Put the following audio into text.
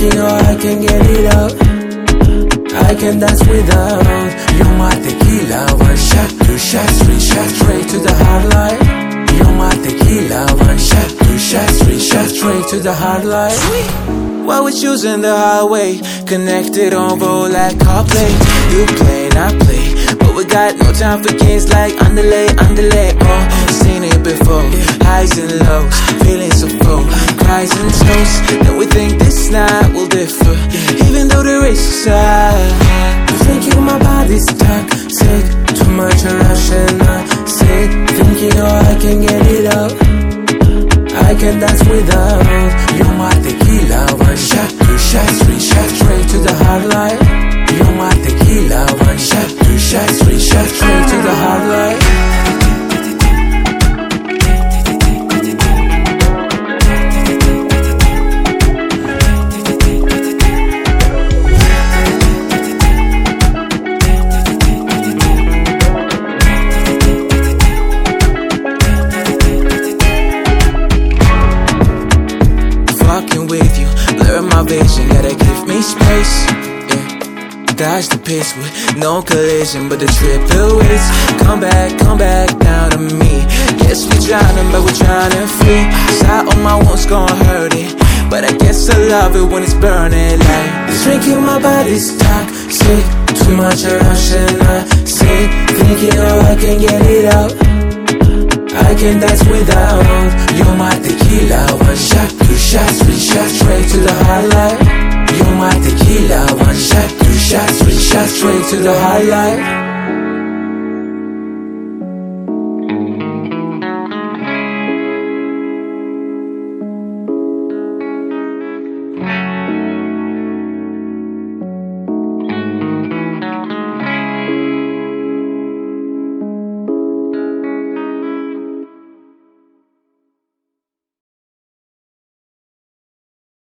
thinking, oh, I can get it up. I can dance without. You're my tequila. One shot, two shots, three shots, straight to the hotline. You're my tequila. One shot, two shots, three shots, straight to the hotline. While we're choosing the highway, connected on road like CarPlay. You play, I play, but we got no time for games like underlay. Oh, seen it before. Highs and lows, feeling so full. Cries and snows, then we think this night will differ. Even though the race is high, thinking my body's toxic. Too much rush and I'm sick. Thinking, oh, I can get it up. I can dance without. You're my tequila. One shot, two shots, three shots, straight to the hotline. You're my tequila. One shot, two shots, three shots, straight to the hotline. With you, blur my vision, gotta give me space. Yeah, dodge the pitch with no collision, but the trip awaits. Come back down to me. Yes, we're drowning, but we're trying to flee. Side on my wounds gon' hurt it, but I guess I love it when it's burning like this. Drinking, my body's toxic. Too much rush and I'm sick. Thinking, oh, I can get it out. I can dance without. You're my tequila. One shot, two shots, three shots, straight to the hotline. You're my tequila. One shot, two shots, three shots, straight to the hotline.